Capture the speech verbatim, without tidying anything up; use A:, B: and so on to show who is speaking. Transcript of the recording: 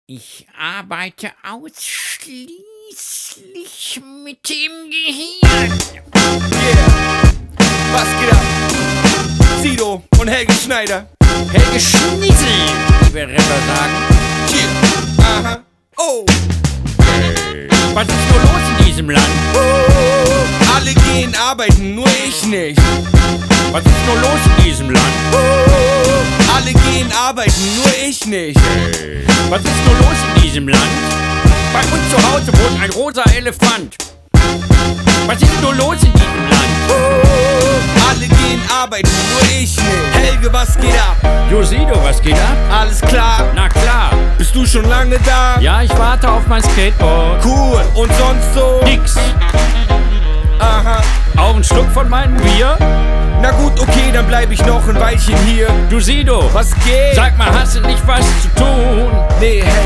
A: Ich arbeite ausschließlich mit dem Gehirn.
B: Yeah, was geht ab? Sido und Helge Schneider.
A: Helge Schnitzel, wie wir Rapper sagen.
B: Yeah, aha, oh.
A: Was ist nur los in diesem Land?
B: Uh, alle gehen arbeiten, nur ich nicht.
A: Was ist nur los in diesem Land?
B: Uh, alle gehen arbeiten, nur ich nicht.
A: Was ist nur los in diesem Land? Bei uns zu Hause wohnt ein rosa Elefant. Was ist nur los in diesem Land?
B: Uh, alle gehen arbeiten, nur ich nicht. Helge, was geht ab?
A: Josido, was geht ab?
B: Alles klar,
A: Na klar.
B: bist du schon lange da?
A: Ja, ich warte auf mein Skateboard.
B: Cool, und sonst so?
A: Nix.
B: Aha,
A: Auch ein Schluck von meinem Bier?
B: na gut, okay, dann bleib ich noch ein Weilchen hier.
A: Du Sido,
B: Was geht?
A: sag mal, hast du nicht was zu tun?
B: Nee, Helge.